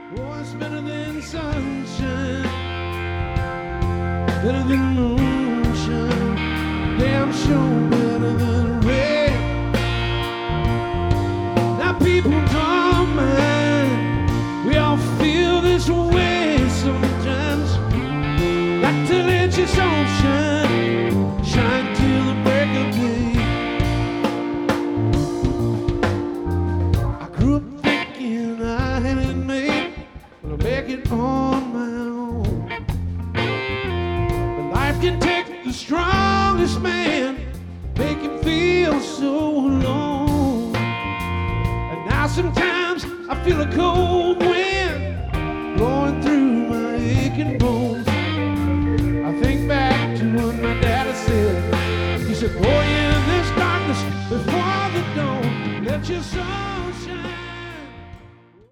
Oh, it's better than sunshine, better than moonshine, damn sure better than rain. Now people don't mind, we all feel this way sometimes. Got to let your soul shine, shine till the break of day. I grew up thinking I had it made, but I'll make it on my own. But life can take the strongest man, make him feel so alone. And now sometimes I feel a cold wind blowing through my aching bones. I think back to what my daddy said. He said, boy, in this darkness before the dawn, let your sun